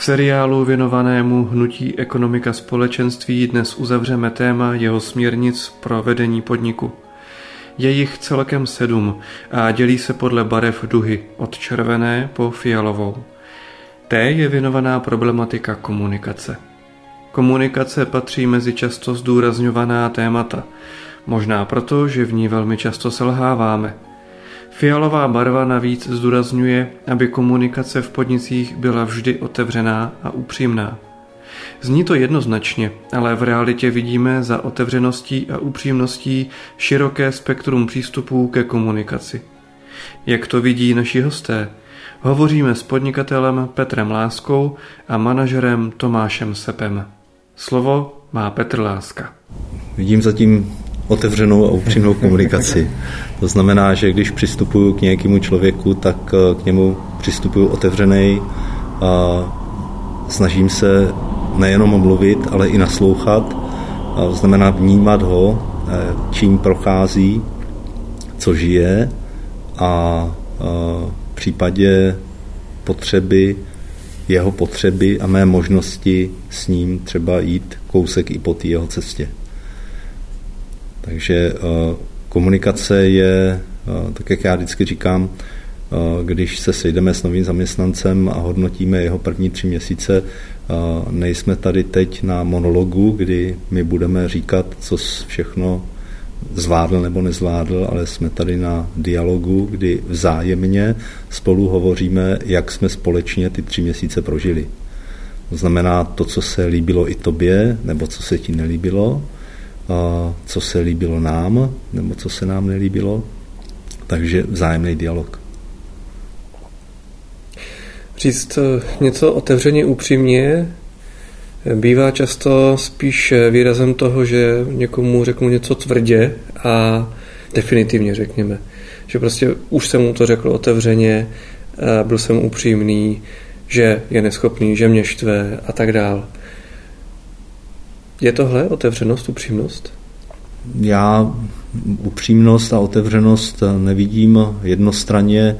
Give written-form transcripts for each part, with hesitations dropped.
seriálu věnovanému hnutí Ekonomika společenství dnes uzavřeme téma jeho směrnic pro vedení podniku. Je jich celkem 7 a dělí se podle barev duhy od červené po fialovou. Té je věnovaná problematika komunikace. Komunikace patří mezi často zdůrazňovaná témata, možná proto, že v ní velmi často selháváme. Fialová barva navíc zdůrazňuje, aby komunikace v podnicích byla vždy otevřená a upřímná. Zní to jednoznačně, ale v realitě vidíme za otevřeností a upřímností široké spektrum přístupů ke komunikaci. Jak to vidí naši hosté? Hovoříme s podnikatelem Petrem Láskou a manažerem Tomášem Sepem. Slovo má Petr Láska. Vidím zatím otevřenou a upřímnou komunikaci. To znamená, že když přistupuju k nějakému člověku, tak k němu přistupuju otevřenej a snažím se nejenom mluvit, ale i naslouchat. To znamená vnímat ho, čím prochází, co žije a v případě jeho potřeby a mé možnosti s ním třeba jít kousek i po té jeho cestě. Takže komunikace je, tak jak já vždycky říkám, když se sejdeme s novým zaměstnancem a hodnotíme jeho první 3 měsíce, nejsme tady teď na monologu, kdy my budeme říkat, co všechno zvládl nebo nezvládl, ale jsme tady na dialogu, kdy vzájemně spolu hovoříme, jak jsme společně ty 3 měsíce prožili. To znamená to, co se líbilo i tobě, nebo co se ti nelíbilo, co se líbilo nám, nebo co se nám nelíbilo. Takže vzájemný dialog. Říct něco otevřeně upřímně bývá často spíš výrazem toho, že někomu řeknu něco tvrdě a definitivně řekněme. Že prostě už jsem mu to řekl otevřeně, byl jsem upřímný, že je neschopný, že mě štve a tak dál. Je tohle otevřenost, upřímnost? Já upřímnost a otevřenost nevidím jednostranně,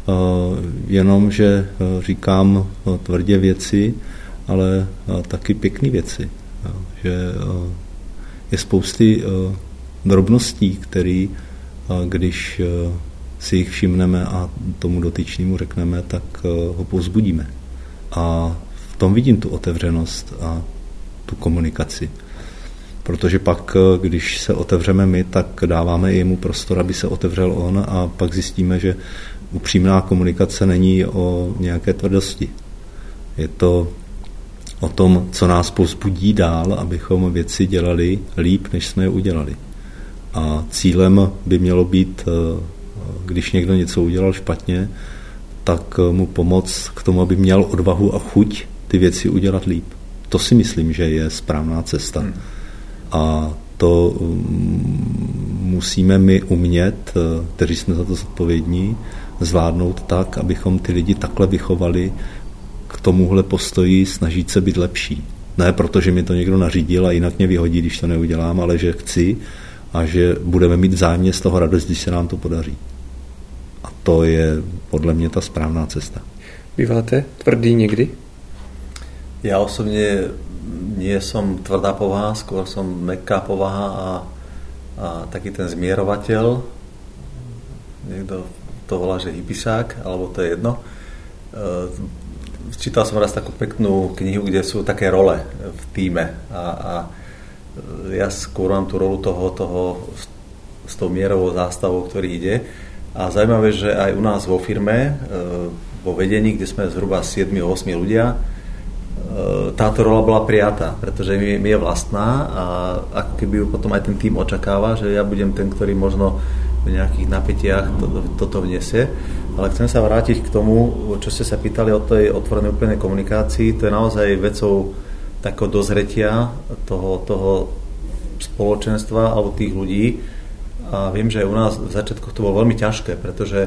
jenom, že říkám tvrdě věci, ale taky pěkné věci. Že je spousty drobností, které, když si jich všimneme a tomu dotyčnému řekneme, tak ho povzbudíme. A v tom vidím tu otevřenost a tu komunikaci. Protože pak, když se otevřeme my, tak dáváme jemu prostor, aby se otevřel on a pak zjistíme, že upřímná komunikace není o nějaké tvrdosti. Je to o tom, co nás povzbudí dál, abychom věci dělali líp, než jsme je udělali. A cílem by mělo být, když někdo něco udělal špatně, tak mu pomoct k tomu, aby měl odvahu a chuť ty věci udělat líp. To si myslím, že je správná cesta. A to musíme my umět, kteří jsme za to zodpovědní, zvládnout tak, abychom ty lidi takhle vychovali k tomuhle postoji, snažit se být lepší. Ne proto, že mi to někdo nařídil a jinak mě vyhodí, když to neudělám, ale že chci a že budeme mít vzájemně z toho radost, když se nám to podaří. A to je podle mě ta správná cesta. Býváte tvrdý někdy? Ja osobne nie som tvrdá povaha, skôr som mäkká povaha a taký ten zmierovateľ. Niekto to volá, že hippisák, alebo to je jedno. Čítal som raz takú peknú knihu, kde sú také role v tíme a ja skôr mám tú rolu toho s tou mierovou zástavou, ktorý ide. A zaujímavé, že aj u nás vo firme, vo vedení, kde sme zhruba 7-8 ľudia, táto rola bola prijatá, pretože mi je vlastná a ako keby ju potom aj ten tým očakáva, že ja budem ten, ktorý možno v nejakých napätiach toto vniesie. Ale chcem sa vrátiť k tomu, čo ste sa pýtali o tej otvorenej úplnej komunikácii. To je naozaj vecou takého dozretia toho spoločenstva alebo tých ľudí. A viem, že aj u nás v začiatkoch to bolo veľmi ťažké, pretože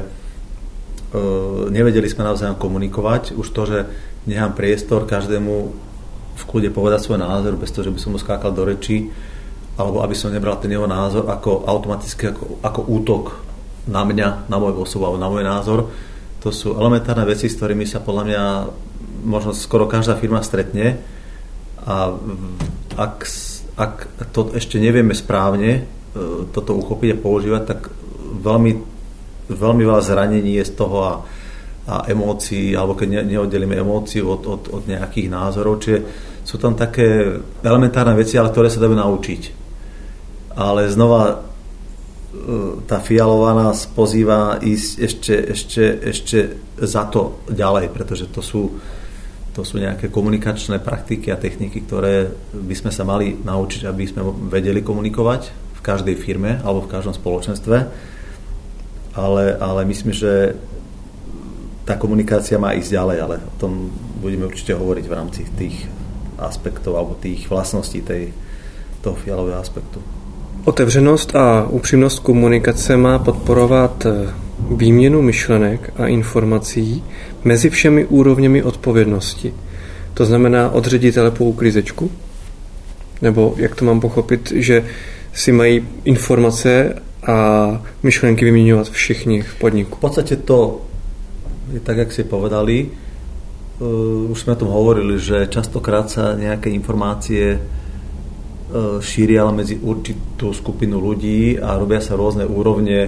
nevedeli sme navzájom komunikovať. Už to, že nechám priestor každému v kľude povedať svoj názor, bez toho, že by som mu skákal do rečí, alebo aby som nebral ten jeho názor ako automaticky ako útok na mňa, na moju osobu alebo na môj názor. To sú elementárne veci, s ktorými sa podľa mňa možno skoro každá firma stretne a ak to ešte nevieme správne toto uchopiť a používať, tak veľmi, veľmi veľa zranení je z toho a emócií, alebo keď neoddelíme emóciu od nejakých názorov, čiže sú tam také elementárne veci, ale ktoré sa dajú naučiť. Ale znova tá Fialová nás pozýva ísť ešte za to ďalej, pretože to sú nejaké komunikačné praktiky a techniky, ktoré by sme sa mali naučiť, aby sme vedeli komunikovať v každej firme alebo v každom spoločenstve. Ale myslím, že tá komunikácia má ísť ďalej, ale o tom budeme určite hovoriť v rámci tých aspektov alebo tých vlastností toho Fialového aspektu. Otevřenost a upřímnost komunikace má podporovat výměnu myšlenek a informací mezi všemi úrovněmi odpovědnosti. To znamená od ředitele po uklízečku? Nebo jak to mám pochopit, že si mají informace a myšlenky vyměňovat všichni v podniku? V podstate to je tak, jak ste povedali. Už sme o tom hovorili, že častokrát sa nejaké informácie šíria medzi určitú skupinu ľudí a robia sa rôzne úrovne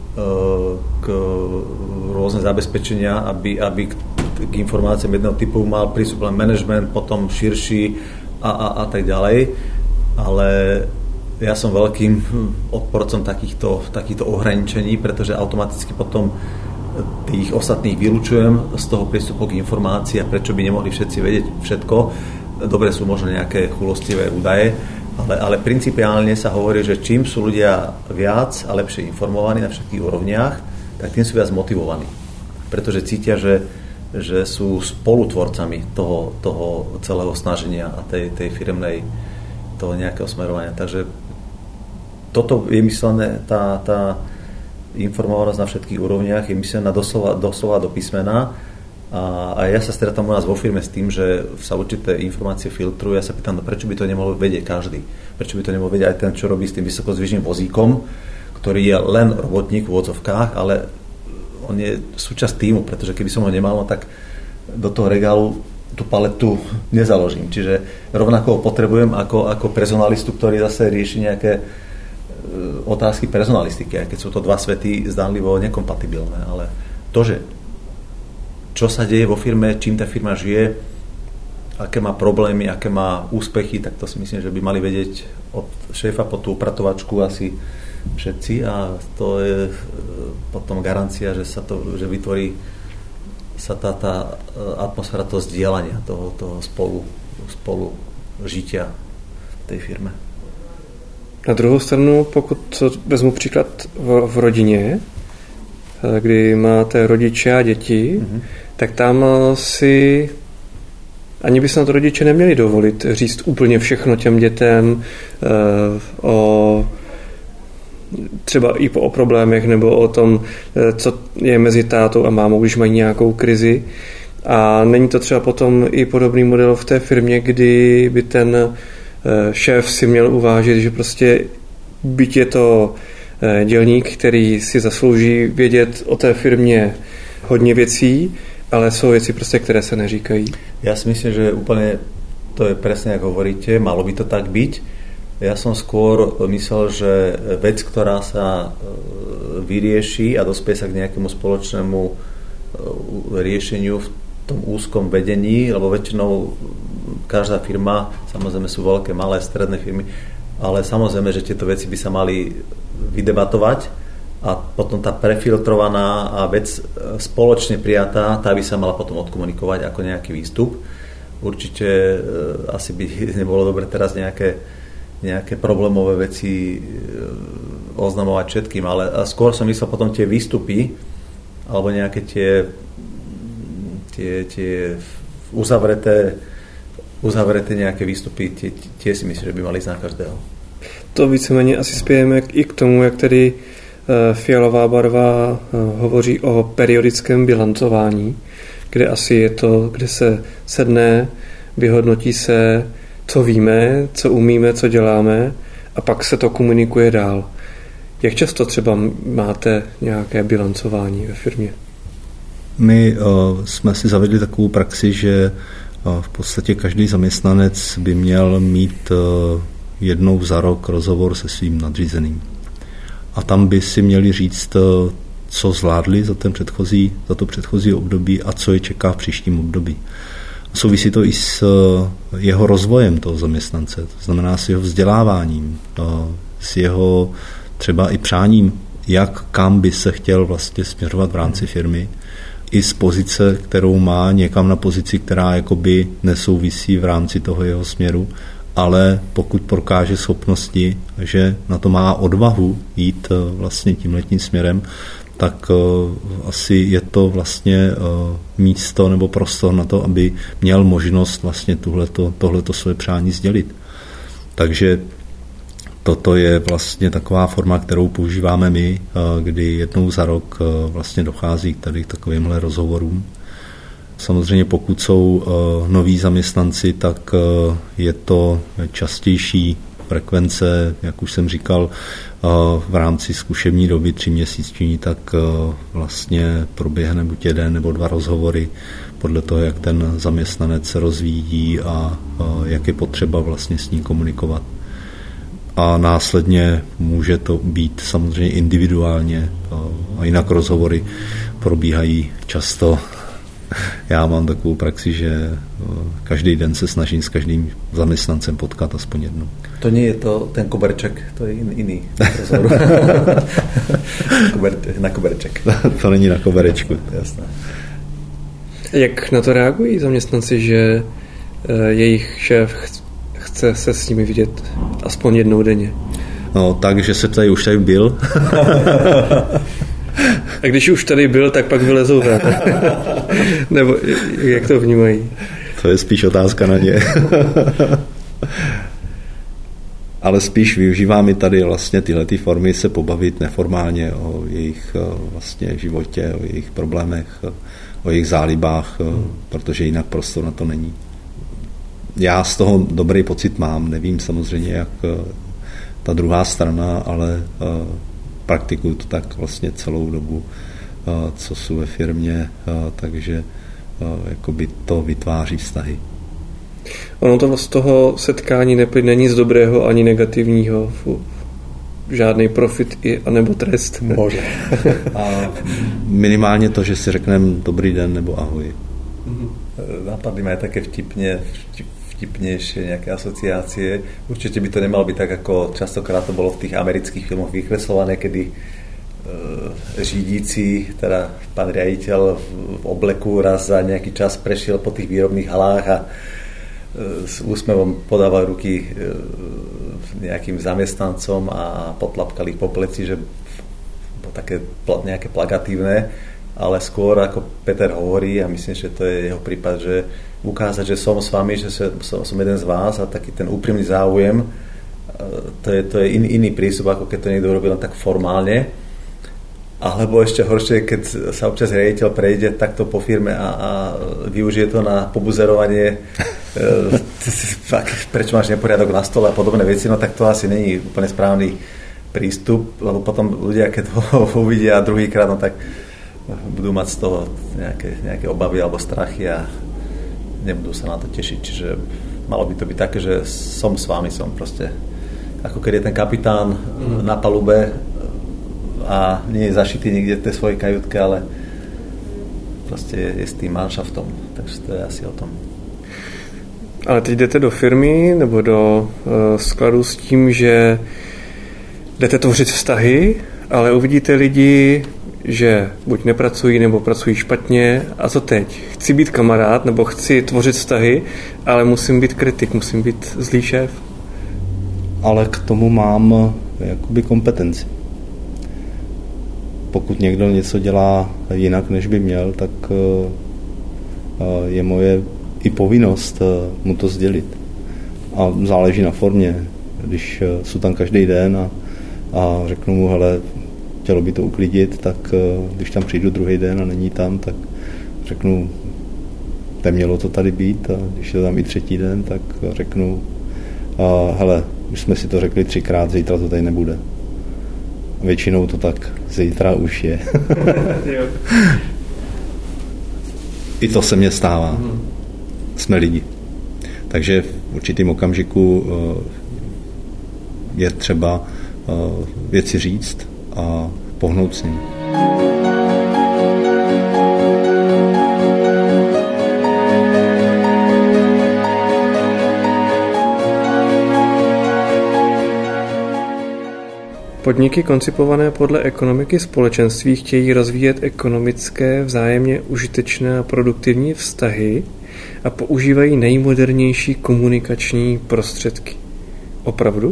rôzne zabezpečenia, aby k informáciám jedného typu mal prístup len management, potom širší a tak ďalej. Ale ja som veľkým odporcom takýchto ohraničení, pretože automaticky potom tých ostatných vylúčujem z toho prístupu k informácii a prečo by nemohli všetci vedieť všetko. Dobre, sú možno nejaké chulostivé údaje, ale principiálne sa hovorí, že čím sú ľudia viac a lepšie informovaní na všetkých úrovniach, tak tým sú viac motivovaní. Pretože cítia, že sú spolutvorcami toho celého snaženia a tej firemnej, toho nejakého smerovania. Takže toto je myslené, tá informovanosť na všetkých úrovniach je myslená doslova do písmena. A ja sa stretám u nás vo firme s tým, že sa určité informácie filtrujú. Ja sa pýtam, prečo by to nemohol vedieť každý? Prečo by to nemohol vedieť aj ten, čo robí s tým vysokozvyžným vozíkom, ktorý je len robotník v odzovkách, ale on je súčasť týmu, pretože keby som ho nemal, tak do toho regálu tú paletu nezaložím. Čiže rovnako ho potrebujem ako personalistu, ktorý zase rieši nejaké otázky personalistiky, aj keď sú to dva svety zdánlivo nekompatibilné. Ale to, že čo sa deje vo firme, čím tá firma žije, aké má problémy, aké má úspechy, tak to si myslím, že by mali vedieť od šéfa po tú upratovačku asi všetci a to je potom garancia, že vytvorí sa tá atmosféra toho zdieľania, toho spolu žitia v tej firme. Na druhou stranu, pokud vezmu příklad v rodině, kdy máte rodiče a děti, tak tam si ani by se na to rodiče neměli dovolit říct úplně všechno těm dětem třeba i o problémech nebo o tom, co je mezi tátou a mámou, když mají nějakou krizi. A není to třeba potom i podobný model v té firmě, kdy by ten šéf si měl uvážit, že prostě byť je to dělník, který si zaslouží vědět o té firmě hodně věcí, ale sú veci proste, ktoré sa neříkají. Ja si myslím, že úplne to je presne, ako hovoríte, malo by to tak byť. Ja som skôr myslel, že vec, ktorá sa vyrieši a dospie sa k nejakému spoločnému riešeniu v tom úzkom vedení, lebo väčšinou každá firma, samozrejme sú veľké, malé, stredné firmy, ale samozrejme, že tieto veci by sa mali vydebatovať a potom tá prefiltrovaná a vec spoločne prijatá, tá by sa mala potom odkomunikovať ako nejaký výstup. Určite asi by nebolo dobre teraz nejaké problémové veci oznamovať všetkým, ale skôr som myslel potom tie výstupy alebo nejaké tie uzavreté nejaké výstupy, tie si myslím, že by mali ísť na každého. To víceméně asi spějeme i k tomu, jak tedy Fialová barva hovoří o periodickém bilancování, kde asi je to, kde se sedne, vyhodnotí se, co víme, co umíme, co děláme a pak se to komunikuje dál. Jak často třeba máte nějaké bilancování ve firmě? My jsme si zavedli takovou praxi, že v podstatě každý zaměstnanec by měl mít jednou za rok rozhovor se svým nadřízeným. A tam by si měli říct, co zvládli za to předchozí období a co je čeká v příštím období. Souvisí to i s jeho rozvojem toho zaměstnance, to znamená s jeho vzděláváním, s jeho třeba i přáním, kam by se chtěl vlastně směřovat v rámci firmy, i z pozice, kterou má, někam na pozici, která jakoby nesouvisí v rámci toho jeho směru, ale pokud prokáže schopnosti, že na to má odvahu jít vlastně tímhletím směrem, tak asi je to vlastně místo nebo prostor na to, aby měl možnost vlastně tohleto své přání sdělit. Takže toto je vlastně taková forma, kterou používáme my, kdy jednou za rok vlastně dochází tady k takovýmhle rozhovorům. Samozřejmě pokud jsou noví zaměstnanci, tak je to častější frekvence, jak už jsem říkal, v rámci zkušební doby 3měsíční, tak vlastně proběhne buď 1 nebo 2 rozhovory podle toho, jak ten zaměstnanec se rozvíjí a jak je potřeba vlastně s ním komunikovat. A následně může to být samozřejmě individuálně a jinak rozhovory probíhají často. Já mám takovou praxi, že každý den se snažím s každým zaměstnancem potkat aspoň jednou. To nie je to ten koberček, to je iný rozhovor. Na koberček. To není na koberečku. Jasné. Jak na to reagují zaměstnanci, že jejich šéf chce se s nimi vidět aspoň jednou denně? No, takže se tady už tady byl. A když už tady byl, tak pak vylezou ven. Nebo jak to vnímají? To je spíš otázka na ně. Ale spíš využíváme tady vlastně tyhle formy se pobavit neformálně o jejich vlastně životě, o jejich problémech, o jejich zálibách, protože jinak prostor na to není. Já z toho dobrý pocit mám, nevím samozřejmě, jak ta druhá strana, ale praktikuju to tak vlastně celou dobu, co jsou ve firmě, takže jakoby to vytváří vztahy. Ono to z toho setkání neplyne nic dobrého ani negativního, žádný profit anebo trest. Bože. A minimálně to, že si řekneme dobrý den nebo ahoj. Napadli ma aj také vtipnejšie nejaké asociácie. Určite by to nemalo byť tak, ako častokrát to bolo v tých amerických filmoch vykreslované, kedy řídící, teda pán riaditeľ v obleku raz za nejaký čas prešiel po tých výrobných halách a s úsmevom podával ruky nejakým zamestnancom a potlapkali ich po pleci, že bolo také nejaké plagatívne, ale skôr ako Peter hovorí, a myslím, že to je jeho prípad, že ukázať, že som s vami, že som jeden z vás a taký ten úprimný záujem, to je iný prístup, ako keď to niekto robí len tak formálne. Alebo ešte horšie, keď sa občas riaditeľ prejde takto po firme a využije to na pobuzerovanie, prečo máš neporiadok na stole a podobné veci, no tak to asi není úplne správny prístup, lebo potom ľudia, keď ho uvidia druhýkrát, no tak budú mať z toho nejaké obavy alebo strachy a nebudú sa na to tešiť. Čiže malo by to byť také, že som s vami, som proste ako keď je ten kapitán na palube a nie je zašitý niekde v tej svojej kajutke, ale proste je s tým manšaftom. Takže to je asi o tom. Ale teď jdete do firmy nebo do skladu s tím, že jdete tvořit vztahy, ale uvidíte lidi, že buď nepracují, nebo pracují špatně. A co teď? Chci být kamarád, nebo chci tvořit vztahy, ale musím být kritik, musím být zlý šéf. Ale k tomu mám jakoby kompetenci. Pokud někdo něco dělá jinak, než by měl, tak je moje i povinnost mu to sdělit. A záleží na formě. Když jsou tam každý den a řeknu mu, hele, chtělo by to uklidit, tak když tam přijdu druhý den a není tam, tak řeknu, nemělo to tady být, a když je tam i třetí den, tak řeknu, hele, už jsme si to řekli 3krát, zítra to tady nebude. Většinou to tak zítra už je. I to se mně stává. Jsme lidi. Takže v určitém okamžiku je třeba věci říct a pohnout s ním. Podniky koncipované podle ekonomiky společenství chtějí rozvíjet ekonomické, vzájemně užitečné a produktivní vztahy a používají nejmodernější komunikační prostředky. Opravdu?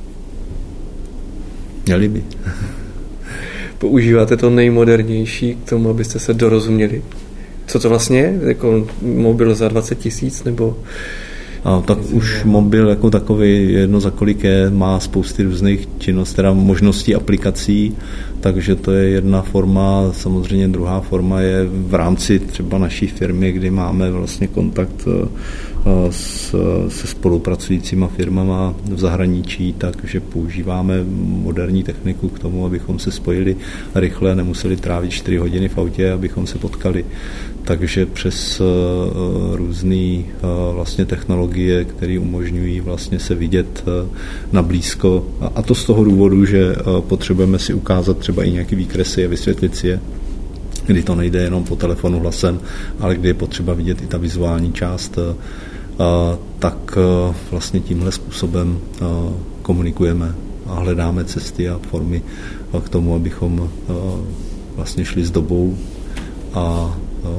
Měli by. Používáte to nejmodernější k tomu, abyste se dorozuměli? Co to vlastně je? Jako mobil za 20 000 nebo... Tak už mobil jako takový jedno za kolik je, má spousty různých činností, teda možností aplikací, takže to je jedna forma. Samozřejmě druhá forma je v rámci třeba naší firmy, kdy máme vlastně kontakt se spolupracujícíma firmama v zahraničí, takže používáme moderní techniku k tomu, abychom se spojili rychle a nemuseli trávit 4 hodiny v autě, abychom se potkali. Takže přes různé vlastně technologie, které umožňují vlastně se vidět na blízko. A to z toho důvodu, že potřebujeme si ukázat třeba i nějaké výkresy a vysvětlit si je, kdy to nejde jenom po telefonu hlasem, ale kdy je potřeba vidět i ta vizuální část, tak vlastně tímhle způsobem komunikujeme a hledáme cesty a formy k tomu, abychom vlastně šli s dobou a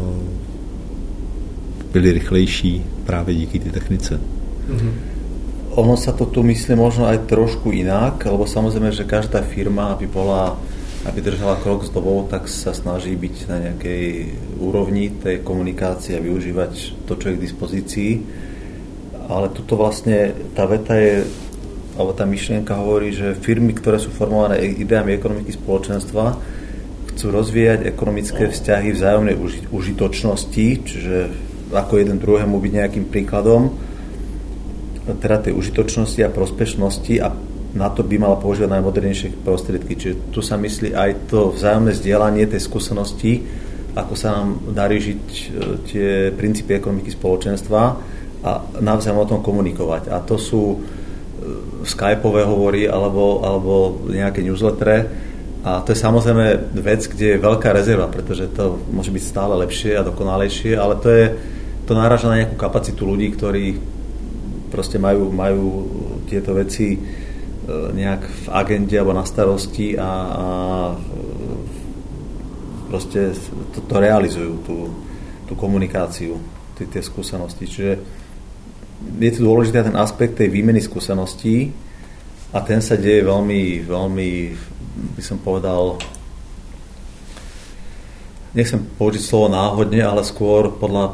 byli rychlejší právě díky té technice. Ono sa to tu myslí možno aj trošku inak, lebo samozrejme, že každá firma, aby držala krok s dobou, tak sa snaží byť na nejakej úrovni tej komunikácie a využívať to, čo je k dispozícii. Ale tuto vlastne tá veta je, alebo tá myšlienka hovorí, že firmy, ktoré sú formované ideami ekonomiky spoločenstva, chcú rozvíjať ekonomické vzťahy vzájomnej užitočnosti, čiže ako jeden druhému byť nejakým príkladom, teda tej užitočnosti a prospešnosti, a na to by mala používať najmodernejšie prostriedky. Čiže tu sa myslí aj to vzájomné zdieľanie tej skúsenosti, ako sa nám darí žiť tie princípy ekonomiky spoločenstva a navzájom o tom komunikovať. A to sú Skypeové hovory alebo nejaké newslettere. A to je samozrejme vec, kde je veľká rezerva, pretože to môže byť stále lepšie a dokonalejšie, ale to náraža na nejakú kapacitu ľudí, ktorí proste majú tieto veci nejak v agende alebo na starosti a proste to realizujú, tú komunikáciu, tie skúsenosti. Čiže je tu dôležitý ten aspekt tej výmeny skúseností a ten sa deje veľmi, veľmi, by som povedal, nechcem použiť slovo náhodne, ale skôr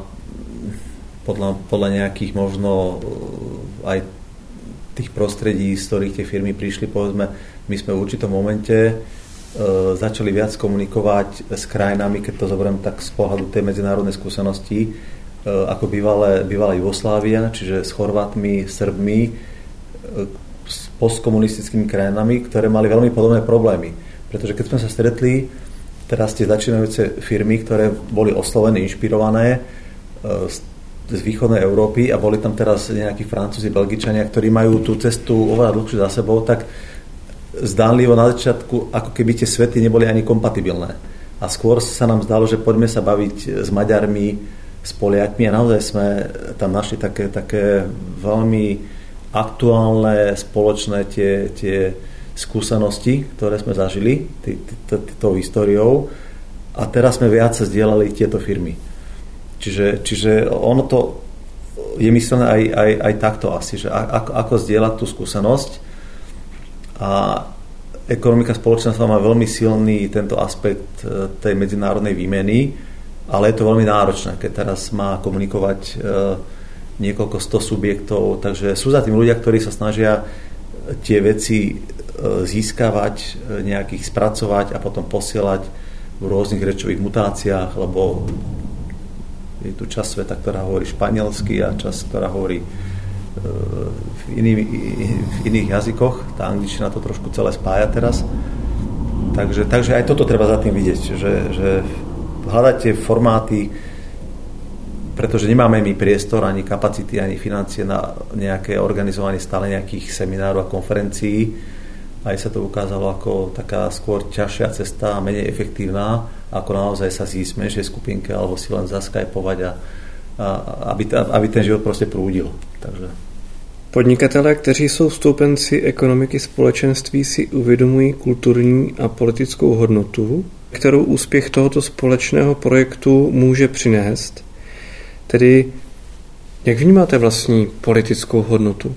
podľa nejakých možno aj tých prostredí, z ktorých tie firmy prišli. Povedzme, my sme v určitom momente začali viac komunikovať s krajinami, keď to zoberiem tak z pohľadu tej medzinárodnej skúsenosti, ako bývalá Jugoslávia, čiže s Chorvátmi, Srbmi, s postkomunistickými krajinami, ktoré mali veľmi podobné problémy. Pretože keď sme sa stretli, teraz tie začínajúce firmy, ktoré boli oslovené, inšpirované z východnej Európy a boli tam teraz nejakí Francúzi, Belgičania, ktorí majú tú cestu oveľa dlhšiu za sebou, tak zdánlivo na začiatku, ako keby tie svety neboli ani kompatibilné. A skôr sa nám zdalo, že poďme sa baviť s Maďarmi, s Poliakmi a naozaj sme tam našli také veľmi aktuálne, spoločné tie skúsenosti, ktoré sme zažili tou históriou, a teraz sme viac zdieľali tieto firmy. Čiže ono to je myslené aj takto asi, že ako zdieľať tú skúsenosť, a ekonomika spoločenstva má veľmi silný tento aspekt tej medzinárodnej výmeny, ale je to veľmi náročné, keď teraz má komunikovať niekoľko 100 subjektov, takže sú za tým ľudia, ktorí sa snažia tie veci získavať, nejakých spracovať a potom posielať v rôznych rečových mutáciách, lebo je tu časť sveta, ktorá hovorí španielsky, a časť, ktorá hovorí v iných jazykoch. Tá angličtina to trošku celé spája teraz. Takže aj toto treba za tým vidieť, že hľadať tie formáty pretože nemáme my priestor, ani kapacity, ani financie na nejaké organizovanie stále nejakých seminárov a konferencií. Aj sa to ukázalo ako taká skôr ťažšia cesta a menej efektívna, ako naozaj sa zísť menšej skupinke alebo si len zaskypovať a aby ten život prostě prúdil. Takže podnikatelé, kteří jsou stoupenci ekonomiky společenství, si uvědomují kulturní a politickou hodnotu, kterou úspěch tohoto společného projektu může přinést. Tedy, jak vnímáte vlastní politickou hodnotu?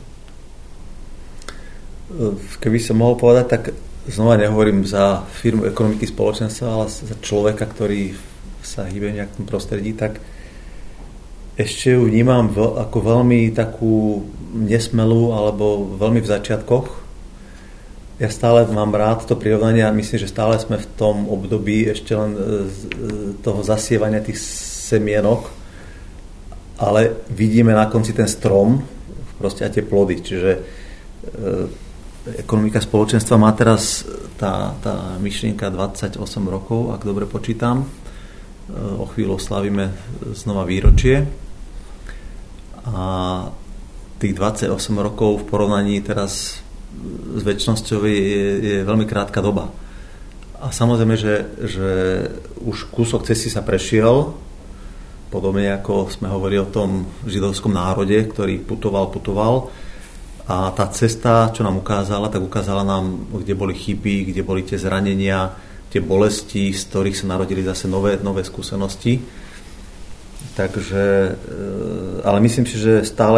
Keby som mohol povedať, tak znova nehovorím za firmu ekonomiky spoločenstva, ale za človeka, ktorý sa hýbe v nejakom prostredí, tak ešte ju vnímam ako veľmi takú nesmelú alebo veľmi v začiatkoch. Ja stále mám rád to prirovnanie a myslím, že stále sme v tom období ešte len toho zasievania tých semienok, ale vidíme na konci ten strom proste a tie plody. Čiže ekonomika spoločenstva má teraz tá myšlienka 28 rokov, ak dobre počítam. O chvíľu oslavíme znova výročie. A tých 28 rokov v porovnaní teraz s večnosťou je veľmi krátka doba. A samozrejme, že už kúsok cesty sa prešiel, podobne ako sme hovorili o tom židovskom národe, ktorý putoval. A tá cesta, čo nám ukázala, tak ukázala nám, kde boli chyby, kde boli tie zranenia, tie bolesti, z ktorých sa narodili zase nové skúsenosti. Takže, ale myslím si, že stále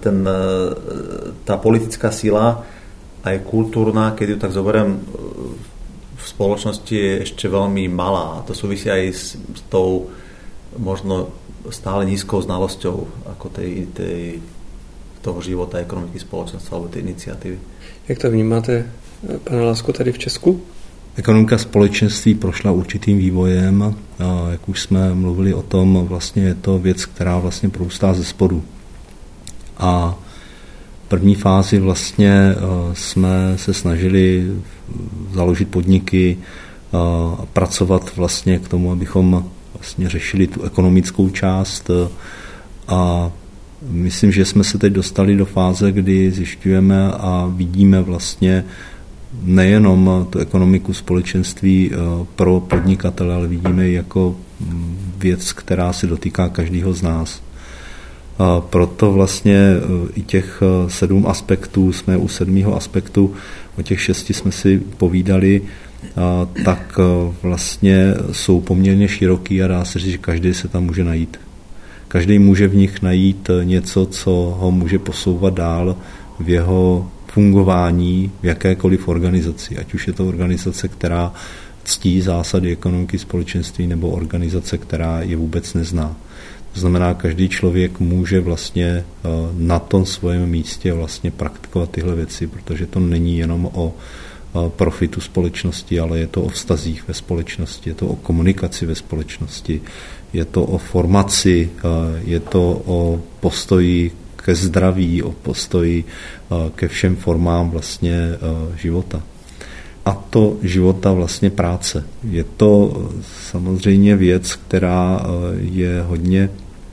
tá politická sila, aj kultúrna, keď ju tak zoberiem, v spoločnosti je ešte veľmi malá. A to súvisí aj s tou možno stále nízkou znalosťou ako toho života, ekonomiky společenstva alebo tej iniciatívy. Jak to vnímáte, pane Lásko, tady v Česku? Ekonomika společenství prošla určitým vývojem. Jak už jsme mluvili o tom, vlastně je to věc, která vlastně prorůstá ze spodu. A v první fázi vlastně jsme se snažili založit podniky, pracovat vlastně k tomu, abychom vlastně řešili tu ekonomickou část. A myslím, že jsme se teď dostali do fáze, kdy zjišťujeme a vidíme vlastně nejenom tu ekonomiku společenství pro podnikatele, ale vidíme ji jako věc, která se dotýká každého z nás. Proto vlastně i těch 7 aspektů, jsme u 7. aspektu, o těch 6 jsme si povídali, tak vlastně jsou poměrně široký a dá se říct, že každý se tam může najít. Každý může v nich najít něco, co ho může posouvat dál v jeho fungování v jakékoliv organizaci. Ať už je to organizace, která ctí zásady ekonomiky společenství, nebo organizace, která je vůbec nezná. To znamená, každý člověk může vlastně na tom svém místě vlastně praktikovat tyhle věci, protože to není jenom o profitu společnosti, ale je to o vztazích ve společnosti, je to o komunikaci ve společnosti, je to o formaci, je to o postoji ke zdraví, o postoji ke všem formám vlastně života. A to života vlastně práce. Je to samozřejmě věc, která je hodně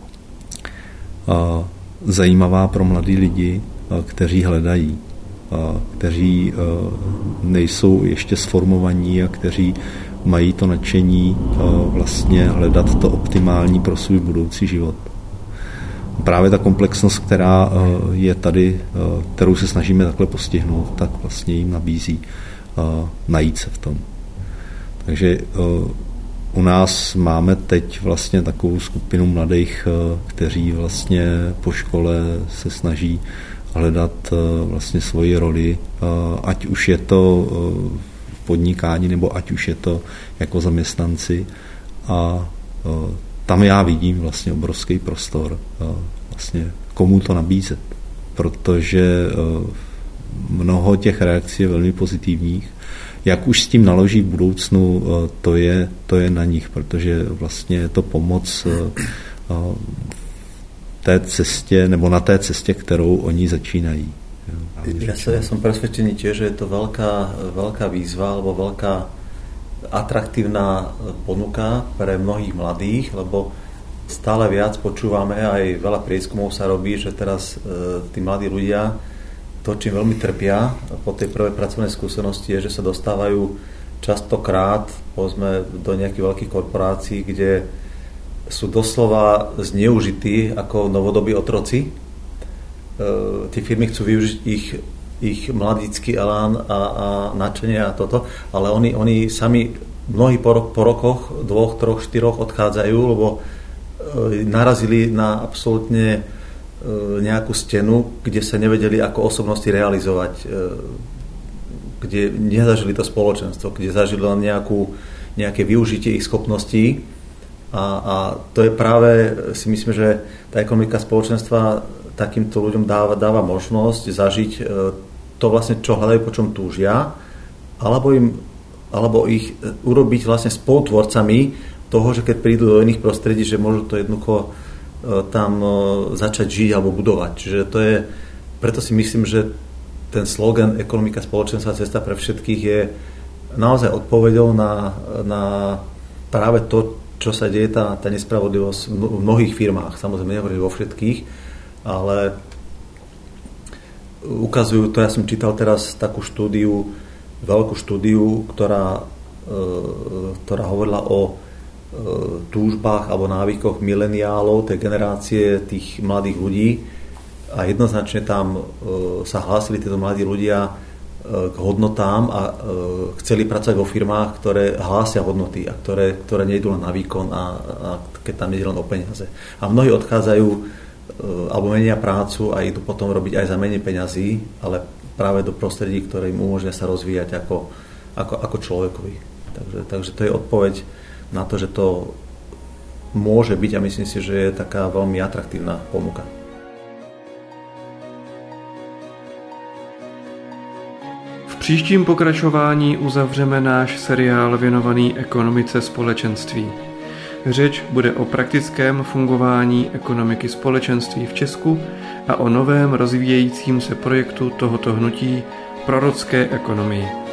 zajímavá pro mladý lidi, kteří hledají, kteří nejsou ještě sformovaní a kteří mají to nadšení vlastně hledat to optimální pro svůj budoucí život. Právě ta komplexnost, která je tady, kterou se snažíme takhle postihnout, tak vlastně jim nabízí najít se v tom. Takže u nás máme teď vlastně takovou skupinu mladých, kteří vlastně po škole se snaží hledat vlastně svoji roli, ať už je to v podnikání, nebo ať už je to jako zaměstnanci. A tam já vidím vlastně obrovský prostor vlastně komu to nabízet, protože mnoho těch reakcí je velmi pozitivních. Jak už s tím naloží v budoucnu, to je na nich, protože vlastně je to pomoc té cestě, nebo na té cestě, kterou oni začínají. Ja som presvedčený tiež, že je to veľká výzva alebo veľká atraktívna ponuka pre mnohých mladých, lebo stále viac počúvame, aj veľa prieskumov sa robí, že teraz tí mladí ľudia to, čím veľmi trpia po tej prvej pracovnej skúsenosti, je, že sa dostávajú častokrát povedzme, do nejakých veľkých korporácií, kde sú doslova zneužití ako novodobí otroci. Tie firmy chcú využiť ich mladícky elán a nadšenie a toto, ale oni sami mnohí po rokoch, 2, 3, 4 odchádzajú, lebo narazili na absolútne nejakú stenu, kde sa nevedeli ako osobnosti realizovať, kde nezažili to spoločenstvo, kde zažili len nejaké využitie ich schopností a to je práve, si myslím, že tá ekonomika spoločenstva takýmto ľuďom dáva možnosť zažiť to vlastne, čo hľadajú, po čom túžia, alebo ich urobiť vlastne spolutvorcami toho, že keď prídu do iných prostredí, že môžu to jednoducho tam začať žiť alebo budovať. Čiže to je, preto si myslím, že ten slogan ekonomika spoločenstva cesta pre všetkých je naozaj odpoveďou na práve to, čo sa deje, tá nespravodlivosť v mnohých firmách. Samozrejme, nehovorím vo všetkých, ale ukazujú to, ja som čítal teraz takú štúdiu, veľkú štúdiu, ktorá hovorila o túžbách alebo návykoch mileniálov, tej generácie tých mladých ľudí a jednoznačne tam sa hlásili títo mladí ľudia k hodnotám a chceli pracovať vo firmách, ktoré hlásia hodnoty a ktoré nejdú len na výkon a keď tam nejde len o peniaze. A mnohí odchádzajú alebo menia prácu a idú potom robiť aj za menej peňazí, ale práve do prostredí, ktoré im umožnia sa rozvíjať ako človekovi. Takže to je odpoveď na to, že to môže byť a myslím si, že je taká veľmi atraktívna ponuka. V příštím pokračování uzavřeme náš seriál věnovaný ekonomice společenství. Řeč bude o praktickém fungování ekonomiky společenství v Česku a o novém rozvíjejícím se projektu tohoto hnutí prorocké ekonomii.